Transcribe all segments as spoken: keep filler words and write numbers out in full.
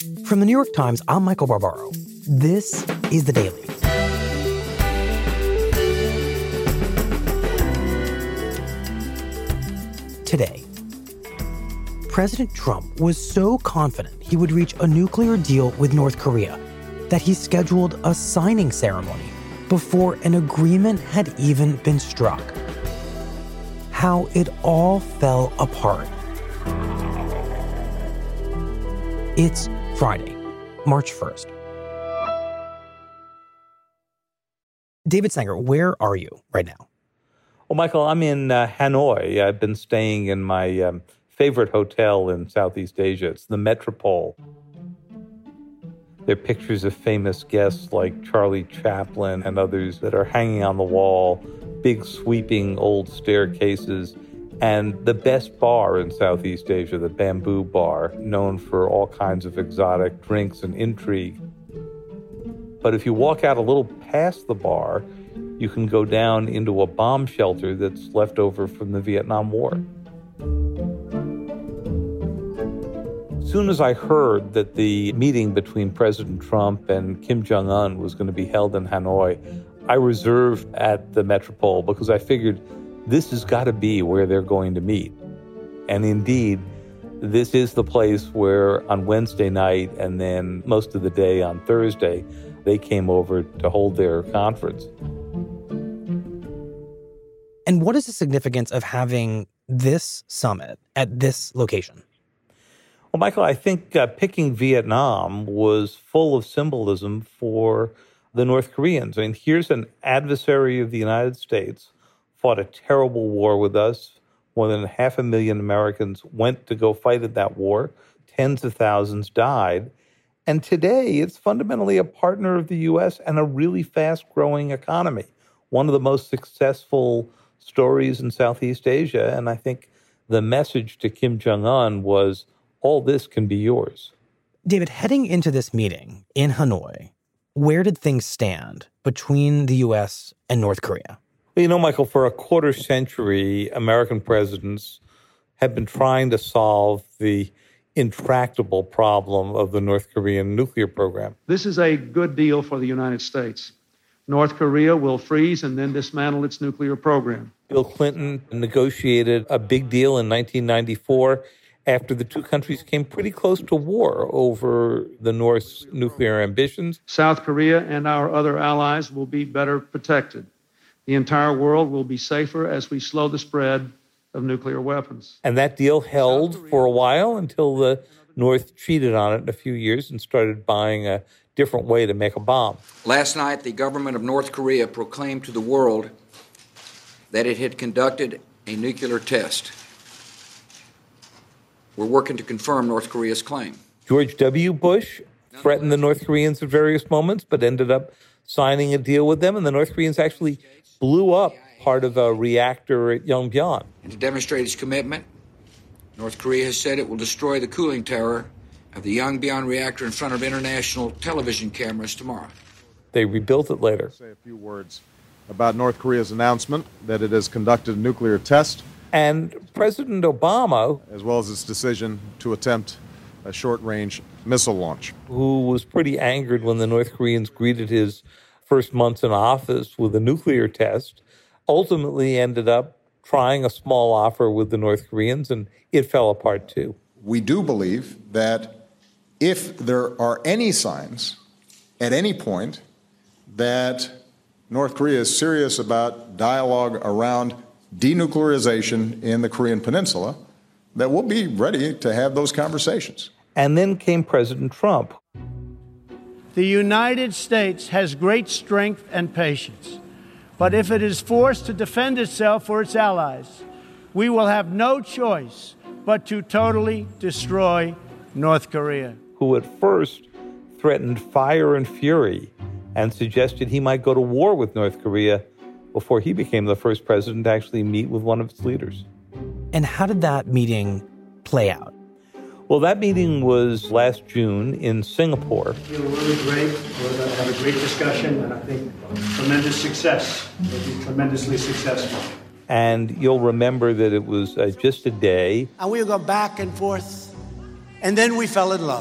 From the New York Times, I'm Michael Barbaro. This is The Daily. Today, President Trump was so confident he would reach a nuclear deal with North Korea that he scheduled a signing ceremony before an agreement had even been struck. How it all fell apart. It's Friday, March first. David Sanger, where are you right now? Well, Michael, I'm in uh, Hanoi. I've been staying in my um, favorite hotel in Southeast Asia. It's the Metropole. There are pictures of famous guests like Charlie Chaplin and others that are hanging on the wall, big sweeping old staircases, and the best bar in Southeast Asia, the Bamboo Bar, known for all kinds of exotic drinks and intrigue. But if you walk out a little past the bar, you can go down into a bomb shelter that's left over from the Vietnam War. As soon as I heard that the meeting between President Trump and Kim Jong-un was going to be held in Hanoi, I reserved at the Metropole because I figured this has got to be where they're going to meet. And indeed, this is the place where on Wednesday night and then most of the day on Thursday, they came over to hold their conference. And what is the significance of having this summit at this location? Well, Michael, I think uh, picking Vietnam was full of symbolism for the North Koreans. I mean, here's an adversary of the United States, fought a terrible war with us. More than half a million Americans went to go fight in that war. Tens of thousands died. And today, it's fundamentally a partner of the U S and a really fast-growing economy. One of the most successful stories in Southeast Asia. And I think the message to Kim Jong-un was, all this can be yours. David, heading into this meeting in Hanoi, where did things stand between the U S and North Korea? You know, Michael, for a quarter century, American presidents have been trying to solve the intractable problem of the North Korean nuclear program. This is a good deal for the United States. North Korea will freeze and then dismantle its nuclear program. Bill Clinton negotiated a big deal in nineteen ninety-four after the two countries came pretty close to war over the North's nuclear ambitions. South Korea and our other allies will be better protected. The entire world will be safer as we slow the spread of nuclear weapons. And that deal held for a while until the North cheated on it in a few years and started buying a different way to make a bomb. Last night, the government of North Korea proclaimed to the world that it had conducted a nuclear test. We're working to confirm North Korea's claim. George W. Bush threatened the North Koreans at various moments, but ended up signing a deal with them, and the North Koreans actually blew up part of a reactor at Yongbyon. And to demonstrate its commitment, North Korea has said it will destroy the cooling tower of the Yongbyon reactor in front of international television cameras tomorrow. They rebuilt it later. Say a few words about North Korea's announcement that it has conducted a nuclear test. And President Obama, as well as its decision to attempt a short-range missile launch, who was pretty angered when the North Koreans greeted his first months in office with a nuclear test, ultimately ended up trying a small offer with the North Koreans, and it fell apart too. We do believe that if there are any signs at any point that North Korea is serious about dialogue around denuclearization in the Korean Peninsula, that we'll be ready to have those conversations. And then came President Trump. The United States has great strength and patience, but if it is forced to defend itself or its allies, we will have no choice but to totally destroy North Korea. Who at first threatened fire and fury and suggested he might go to war with North Korea before he became the first president to actually meet with one of its leaders. And how did that meeting play out? Well, that meeting was last June in Singapore. I feel really great. We're going to have a great discussion, and I think tremendous success. We'll be tremendously successful. And you'll remember that it was uh, just a day. And we go back and forth, and then we fell in love.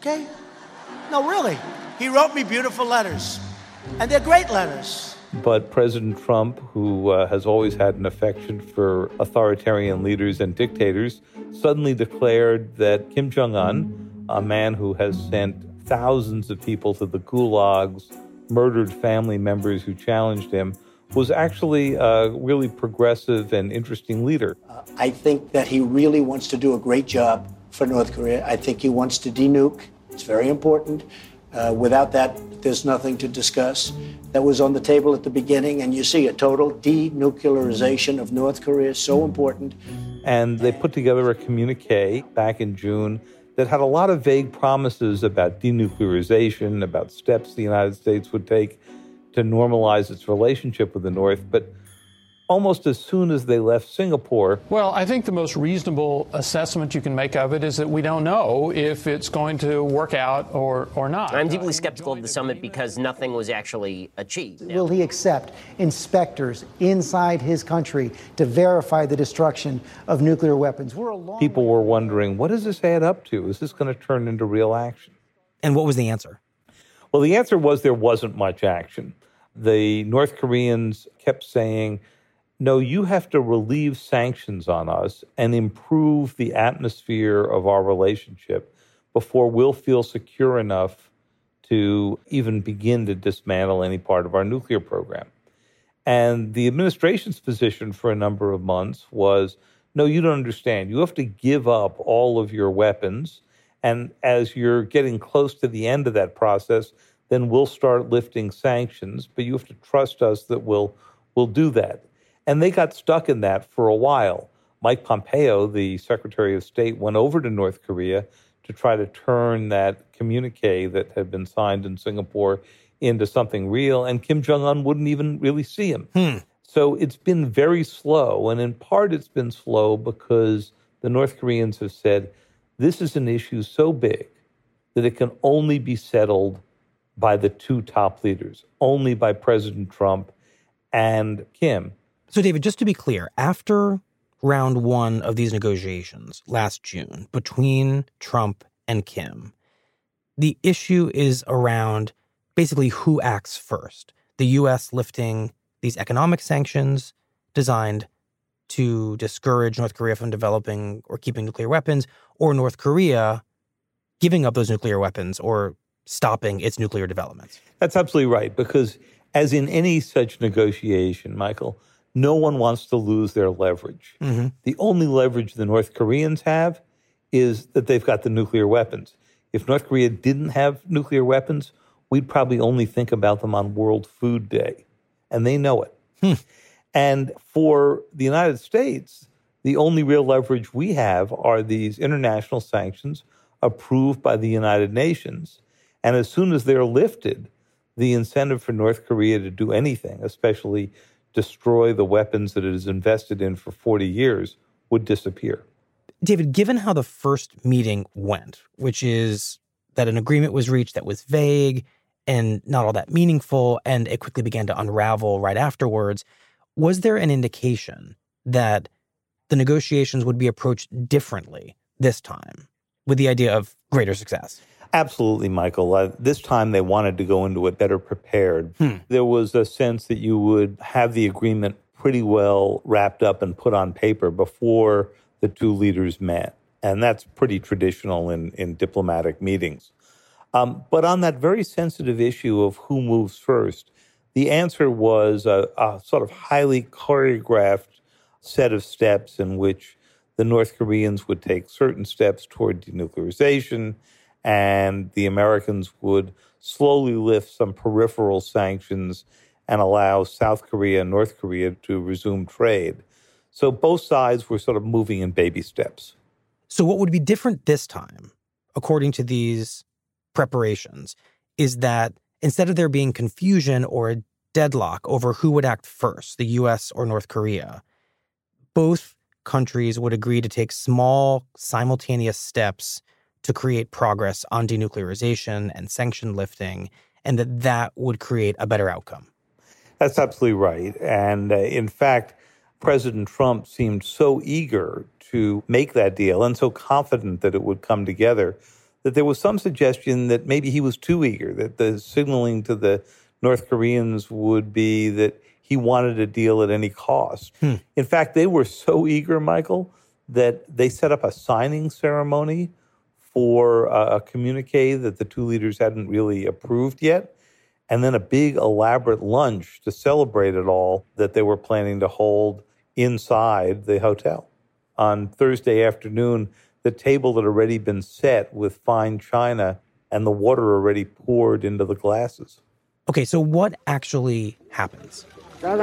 okay? No, really. He wrote me beautiful letters, and they're great letters. But President Trump, who uh, has always had an affection for authoritarian leaders and dictators, suddenly declared that Kim Jong-un, a man who has sent thousands of people to the gulags, murdered family members who challenged him, was actually a really progressive and interesting leader. Uh, I think that he really wants to do a great job for North Korea. I think he wants to denuke. It's very important. Uh, without that, there's nothing to discuss. That was on the table at the beginning, and you see a total denuclearization of North Korea is so important. And they put together a communique back in June that had a lot of vague promises about denuclearization, about steps the United States would take to normalize its relationship with the North. But almost as soon as they left Singapore... Well, I think the most reasonable assessment you can make of it is that we don't know if it's going to work out or, or not. I'm deeply skeptical of the summit because nothing was actually achieved. Will he accept inspectors inside his country to verify the destruction of nuclear weapons? We're a long People were wondering, what does this add up to? Is this going to turn into real action? And what was the answer? Well, the answer was there wasn't much action. The North Koreans kept saying, no, you have to relieve sanctions on us and improve the atmosphere of our relationship before we'll feel secure enough to even begin to dismantle any part of our nuclear program. And the administration's position for a number of months was, no, you don't understand. You have to give up all of your weapons. And as you're getting close to the end of that process, then we'll start lifting sanctions. But you have to trust us that we'll, we'll do that. And they got stuck in that for a while. Mike Pompeo, the Secretary of State, went over to North Korea to try to turn that communique that had been signed in Singapore into something real, and Kim Jong-un wouldn't even really see him. Hmm. So it's been very slow, and in part it's been slow because the North Koreans have said, this is an issue so big that it can only be settled by the two top leaders, only by President Trump and Kim. So, David, just to be clear, after round one of these negotiations last June between Trump and Kim, the issue is around basically who acts first. The U S lifting these economic sanctions designed to discourage North Korea from developing or keeping nuclear weapons, or North Korea giving up those nuclear weapons or stopping its nuclear developments. That's absolutely right, because as in any such negotiation, Michael, no one wants to lose their leverage. Mm-hmm. The only leverage the North Koreans have is that they've got the nuclear weapons. If North Korea didn't have nuclear weapons, we'd probably only think about them on World Food Day. And they know it. Hmm. And for the United States, the only real leverage we have are these international sanctions approved by the United Nations. And as soon as they're lifted, the incentive for North Korea to do anything, especially destroy the weapons that it has invested in for forty years, would disappear. David, given how the first meeting went, which is that an agreement was reached that was vague and not all that meaningful, and it quickly began to unravel right afterwards, was there an indication that the negotiations would be approached differently this time with the idea of greater success? Absolutely, Michael. Uh, this time they wanted to go into it better prepared. Hmm. There was a sense that you would have the agreement pretty well wrapped up and put on paper before the two leaders met. And that's pretty traditional in, in diplomatic meetings. Um, but on that very sensitive issue of who moves first, the answer was a, a sort of highly choreographed set of steps in which the North Koreans would take certain steps toward denuclearization, and the Americans would slowly lift some peripheral sanctions and allow South Korea and North Korea to resume trade. So both sides were sort of moving in baby steps. So what would be different this time, according to these preparations, is that instead of there being confusion or a deadlock over who would act first, the U S or North Korea, both countries would agree to take small, simultaneous steps to create progress on denuclearization and sanction lifting, and that that would create a better outcome. That's absolutely right. And uh, in fact, President Trump seemed so eager to make that deal and so confident that it would come together that there was some suggestion that maybe he was too eager, that the signaling to the North Koreans would be that he wanted a deal at any cost. Hmm. In fact, they were so eager, Michael, that they set up a signing ceremony for a, a communique that the two leaders hadn't really approved yet, and then a big elaborate lunch to celebrate it all that they were planning to hold inside the hotel. On Thursday afternoon, the table had already been set with fine china and the water already poured into the glasses. Okay, so what actually happens? Well,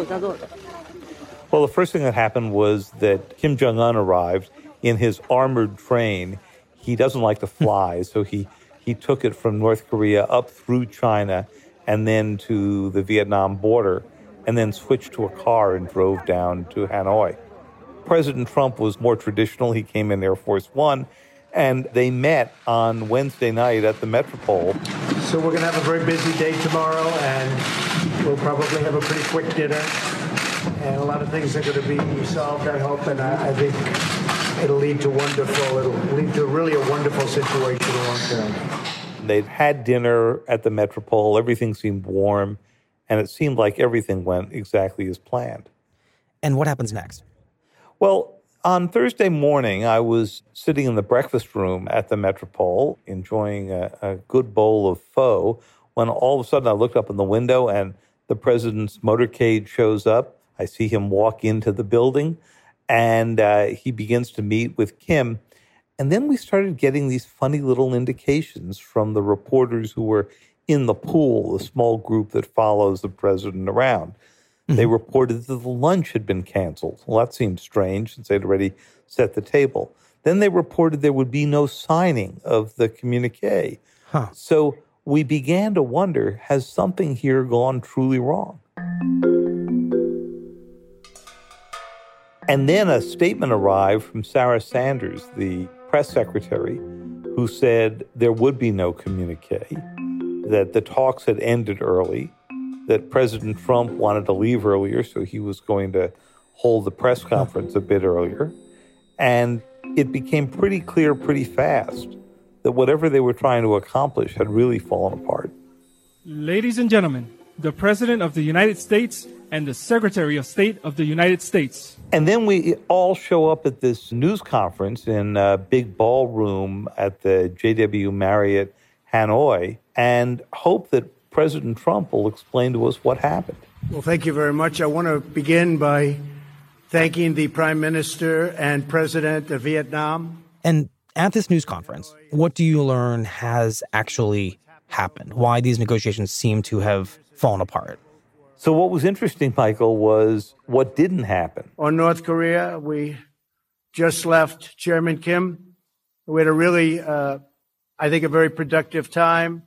the first thing that happened was that Kim Jong-un arrived in his armored train. He doesn't like to fly, so he, he took it from North Korea up through China and then to the Vietnam border, and then switched to a car and drove down to Hanoi. President Trump was more traditional. He came in Air Force One, and they met on Wednesday night at the Metropole. So we're going to have a very busy day tomorrow, and we'll probably have a pretty quick dinner. And a lot of things are going to be solved, I hope, and I, I think it'll lead to wonderful, it'll lead to really a wonderful situation long term. They'd had dinner at the Metropole. Everything seemed warm, and it seemed like everything went exactly as planned. And what happens next? Well, on Thursday morning, I was sitting in the breakfast room at the Metropole, enjoying a, a good bowl of pho, when all of a sudden I looked up in the window and the president's motorcade shows up. I see him walk into the building, and uh, he begins to meet with Kim. And then we started getting these funny little indications from the reporters who were in the pool, the small group that follows the president around. Mm-hmm. They reported that the lunch had been canceled. Well, that seemed strange since they'd already set the table. Then they reported there would be no signing of the communique. Huh. So we began to wonder, has something here gone truly wrong? And then a statement arrived from Sarah Sanders, the press secretary, who said there would be no communique, that the talks had ended early, that President Trump wanted to leave earlier, so he was going to hold the press conference a bit earlier. And it became pretty clear pretty fast that whatever they were trying to accomplish had really fallen apart. Ladies and gentlemen, the President of the United States and the Secretary of State of the United States. And then we all show up at this news conference in a big ballroom at the J W Marriott Hanoi and hope that President Trump will explain to us what happened. Well, thank you very much. I want to begin by thanking the Prime Minister and President of Vietnam. And at this news conference, what do you learn has actually happened? Why these negotiations seem to have fallen apart? So what was interesting, Michael, was what didn't happen. On North Korea, we just left Chairman Kim. We had a really, uh, I think, a very productive time.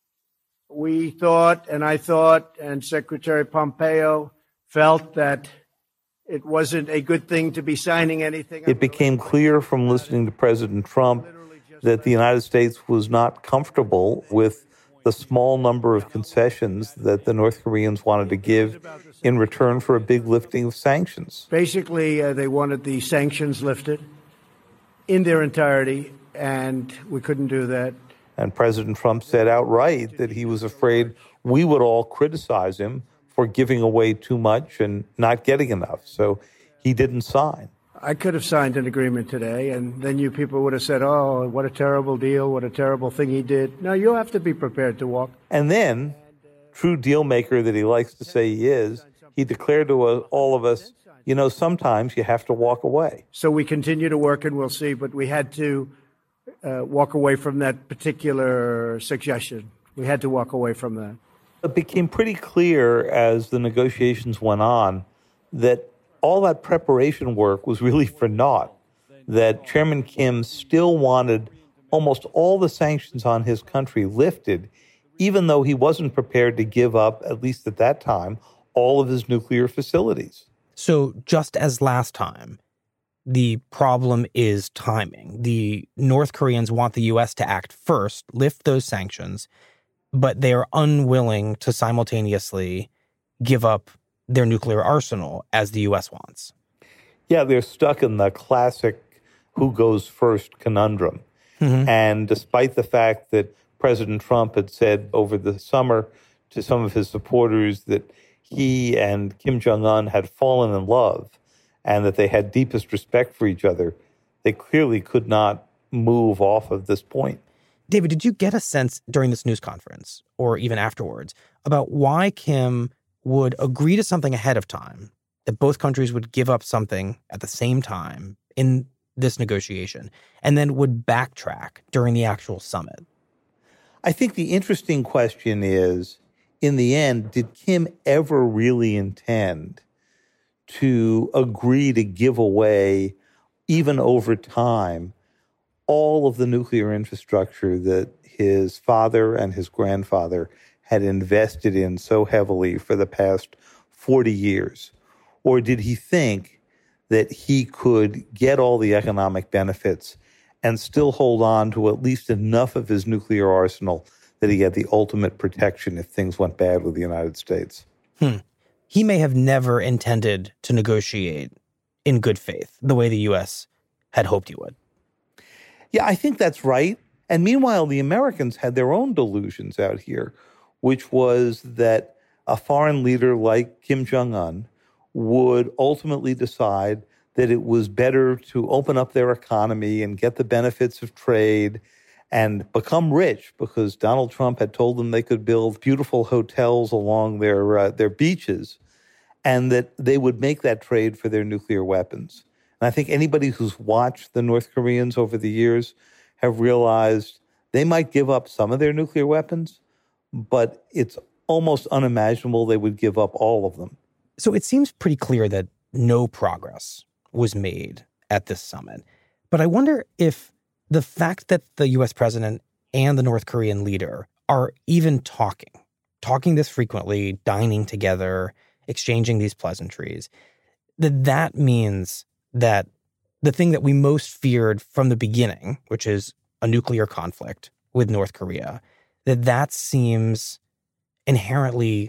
We thought, and I thought, and Secretary Pompeo felt that it wasn't a good thing to be signing anything. It became clear from listening to President Trump that the United States was not comfortable with the small number of concessions that the North Koreans wanted to give in return for a big lifting of sanctions. Basically, uh, they wanted the sanctions lifted in their entirety, and we couldn't do that. And President Trump said outright that he was afraid we would all criticize him for giving away too much and not getting enough. So he didn't sign. I could have signed an agreement today, and then you people would have said, oh, what a terrible deal, what a terrible thing he did. No, you have to be prepared to walk. And then, true deal maker that he likes to say he is, he declared to us, all of us, you know, sometimes you have to walk away. So we continue to work, and we'll see, but we had to uh, walk away from that particular suggestion. We had to walk away from that. It became pretty clear as the negotiations went on that all that preparation work was really for naught, that Chairman Kim still wanted almost all the sanctions on his country lifted, even though he wasn't prepared to give up, at least at that time, all of his nuclear facilities. So just as last time, the problem is timing. The North Koreans want the U S to act first, lift those sanctions, but they are unwilling to simultaneously give up their nuclear arsenal as the U S wants. Yeah, they're stuck in the classic who goes first conundrum. Mm-hmm. And despite the fact that President Trump had said over the summer to some of his supporters that he and Kim Jong-un had fallen in love and that they had deepest respect for each other, they clearly could not move off of this point. David, did you get a sense during this news conference or even afterwards about why Kim would agree to something ahead of time, that both countries would give up something at the same time in this negotiation, and then would backtrack during the actual summit? I think the interesting question is, in the end, did Kim ever really intend to agree to give away, even over time, all of the nuclear infrastructure that his father and his grandfather had invested in so heavily for the past forty years? Or did he think that he could get all the economic benefits and still hold on to at least enough of his nuclear arsenal that he had the ultimate protection if things went bad with the United States? Hmm. He may have never intended to negotiate in good faith the way the U S had hoped he would. Yeah, I think that's right. And meanwhile, the Americans had their own delusions out here, which was that a foreign leader like Kim Jong-un would ultimately decide that it was better to open up their economy and get the benefits of trade and become rich, because Donald Trump had told them they could build beautiful hotels along their uh, their beaches, and that they would make that trade for their nuclear weapons. And I think anybody who's watched the North Koreans over the years have realized they might give up some of their nuclear weapons, but it's almost unimaginable they would give up all of them. So it seems pretty clear that no progress was made at this summit. But I wonder if the fact that the U S president and the North Korean leader are even talking, talking this frequently, dining together, exchanging these pleasantries, that that means that the thing that we most feared from the beginning, which is a nuclear conflict with North Korea, that that seems inherently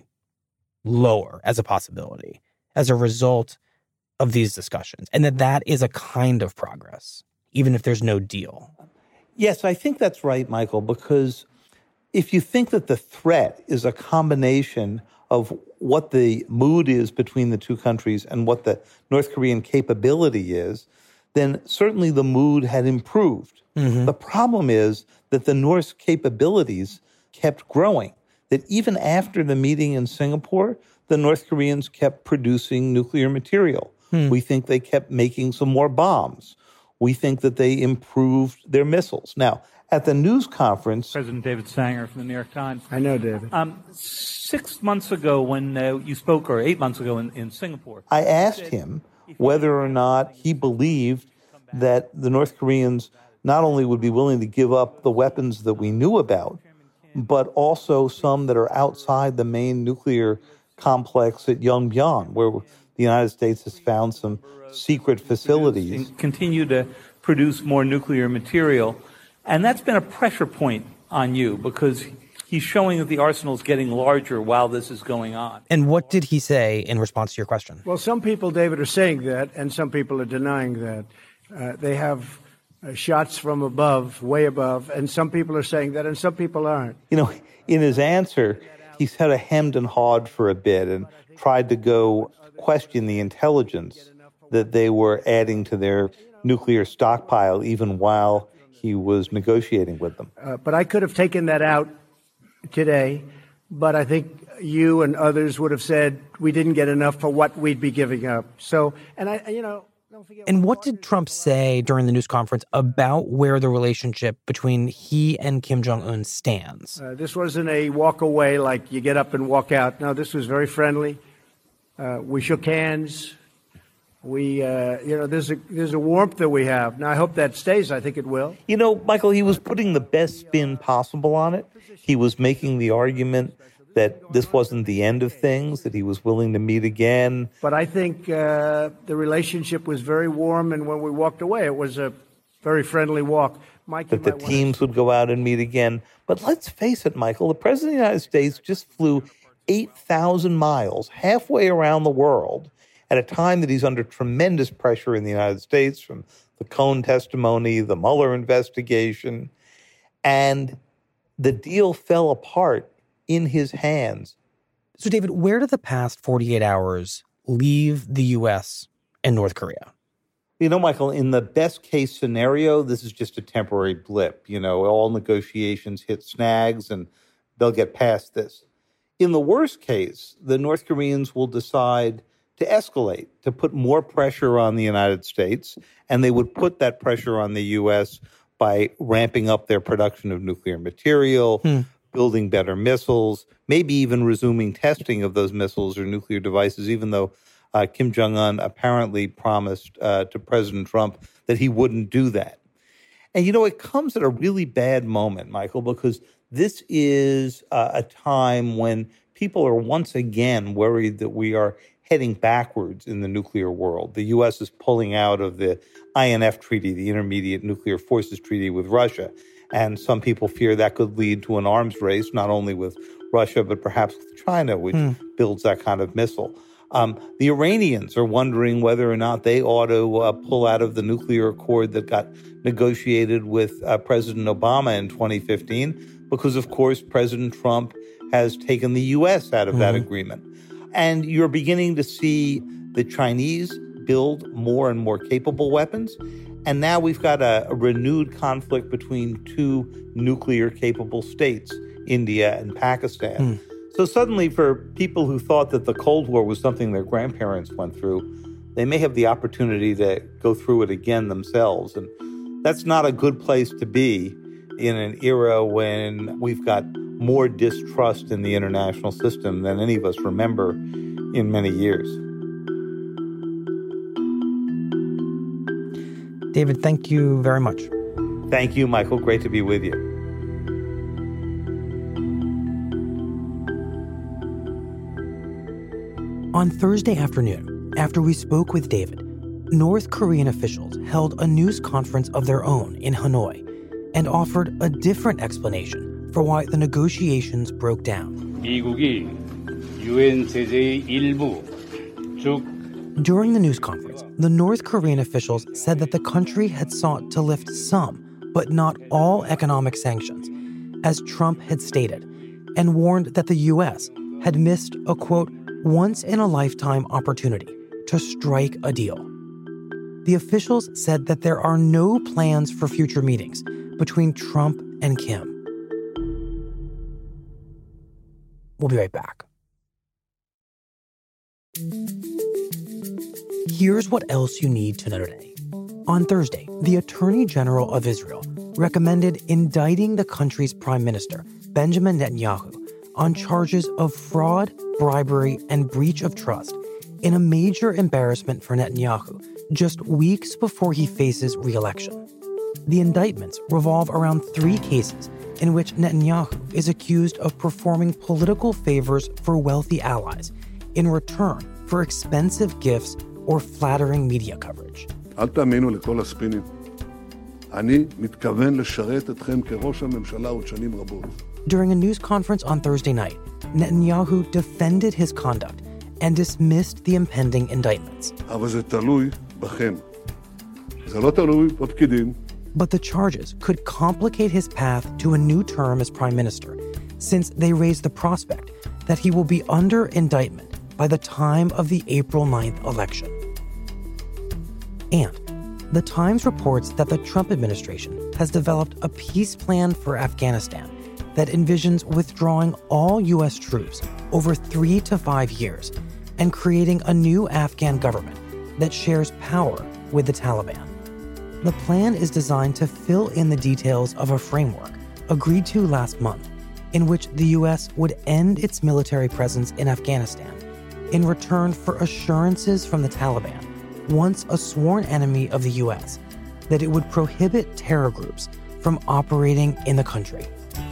lower as a possibility as a result of these discussions, and that that is a kind of progress, even if there's no deal. Yes, I think that's right, Michael, because if you think that the threat is a combination of what the mood is between the two countries and what the North Korean capability is, then certainly the mood had improved. Mm-hmm. The problem is that the North's capabilities kept growing, that even after the meeting in Singapore, the North Koreans kept producing nuclear material. Hmm. We think they kept making some more bombs. We think that they improved their missiles. Now, at the news conference... President David Sanger from the New York Times. I know, David. Um, six months ago when uh, you spoke, or eight months ago in, in Singapore... I asked him whether or not he believed that the North Koreans not only would be willing to give up the weapons that we knew about, but also some that are outside the main nuclear complex at Yongbyon, where the United States has found some secret facilities. Continue to produce more nuclear material. And that's been a pressure point on you, because he's showing that the arsenal is getting larger while this is going on. And what did he say in response to your question? Well, some people, David, are saying that, and some people are denying that. Uh, they have uh, shots from above, way above, and some people are saying that, and some people aren't. You know, in his answer, he sort of hemmed and hawed for a bit and tried to go question the intelligence that they were adding to their nuclear stockpile even while he was negotiating with them. Uh, but I could have taken that out today, but I think you and others would have said we didn't get enough for what we'd be giving up. So, and I, you know... And what did Trump say during the news conference about where the relationship between he and Kim Jong-un stands? Uh, this wasn't a walk away like you get up and walk out. No, this was very friendly. Uh, we shook hands. We, uh, you know, there's a there's a warmth that we have. Now, I hope that stays. I think it will. You know, Michael, he was putting the best spin possible on it. He was making the argument that this wasn't the end of things, that he was willing to meet again. But I think uh, the relationship was very warm, and when we walked away, it was a very friendly walk. Mike, that the teams would go out and meet again. But let's face it, Michael, the President of the United States just flew eight thousand miles, halfway around the world, at a time that he's under tremendous pressure in the United States from the Cohen testimony, the Mueller investigation, and the deal fell apart in his hands. So, David, where do the past forty-eight hours leave the U S and North Korea? You know, Michael, in the best case scenario, this is just a temporary blip. You know, all negotiations hit snags and they'll get past this. In the worst case, the North Koreans will decide to escalate, to put more pressure on the United States, and they would put that pressure on the U S by ramping up their production of nuclear material, hmm. building better missiles, maybe even resuming testing of those missiles or nuclear devices, even though uh, Kim Jong-un apparently promised uh, to President Trump that he wouldn't do that. And, you know, it comes at a really bad moment, Michael, because this is uh, a time when people are once again worried that we are heading backwards in the nuclear world. The U S is pulling out of the I N F Treaty, the Intermediate Nuclear Forces Treaty with Russia. And some people fear that could lead to an arms race, not only with Russia, but perhaps with China, which hmm. builds that kind of missile. Um, the Iranians are wondering whether or not they ought to uh, pull out of the nuclear accord that got negotiated with uh, President Obama in twenty fifteen, because, of course, President Trump has taken the U S out of mm-hmm. that agreement. And you're beginning to see the Chinese build more and more capable weapons. And now we've got a, a renewed conflict between two nuclear-capable states, India and Pakistan. Mm. So suddenly, for people who thought that the Cold War was something their grandparents went through, they may have the opportunity to go through it again themselves. And that's not a good place to be in an era when we've got more distrust in the international system than any of us remember in many years. David, thank you very much. Thank you, Michael. Great to be with you. On Thursday afternoon, after we spoke with David, North Korean officials held a news conference of their own in Hanoi and offered a different explanation for why the negotiations broke down. 미국이 유엔 제재의 일부, 즉 During the news conference, the North Korean officials said that the country had sought to lift some, but not all economic sanctions, as Trump had stated, and warned that the U S had missed a, quote, once-in-a-lifetime opportunity to strike a deal. The officials said that there are no plans for future meetings between Trump and Kim. We'll be right back. Here's what else you need to know today. On Thursday, the Attorney General of Israel recommended indicting the country's prime minister, Benjamin Netanyahu, on charges of fraud, bribery, and breach of trust in a major embarrassment for Netanyahu just weeks before he faces re-election. The indictments revolve around three cases in which Netanyahu is accused of performing political favors for wealthy allies in return for expensive gifts or flattering media coverage. אל תאמינו לכל הספינים. אני מתכוון לשרת אתכם כראש הממשלה עוד שנים רבות. During a news conference on Thursday night, Netanyahu defended his conduct and dismissed the impending indictments. אבל זה תלוי בכם. זה לא תלוי בפקידים. But the charges could complicate his path to a new term as prime minister, since they raise the prospect that he will be under indictment by the time of the April ninth election. And The Times reports that the Trump administration has developed a peace plan for Afghanistan that envisions withdrawing all U S troops over three to five years and creating a new Afghan government that shares power with the Taliban. The plan is designed to fill in the details of a framework agreed to last month in which the U S would end its military presence in Afghanistan in return for assurances from the Taliban, once a sworn enemy of the U S, that it would prohibit terror groups from operating in the country.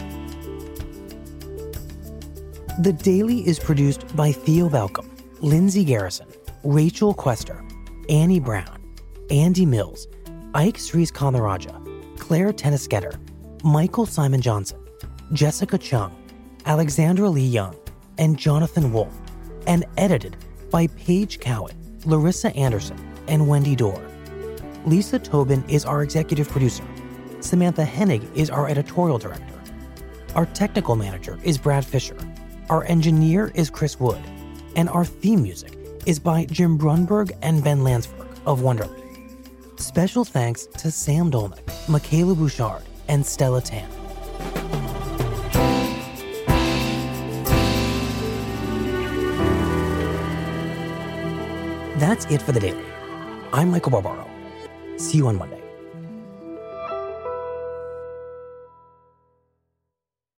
The Daily is produced by Theo Balcom, Lindsay Garrison, Rachel Quester, Annie Brown, Andy Mills, Ike Srikantharaja, Claire Tennisketter, Michael Simon Johnson, Jessica Chung, Alexandra Lee Young, and Jonathan Wolf, and edited by Paige Cowan, Larissa Anderson, and Wendy Dorr. Lisa Tobin is our executive producer. Samantha Hennig is our editorial director. Our technical manager is Brad Fisher. Our engineer is Chris Wood. And our theme music is by Jim Brunberg and Ben Landsberg of Wonderland. Special thanks to Sam Dolnick, Michaela Bouchard, and Stella Tan. That's it for the Daily. I'm Michael Barbaro. See you on Monday.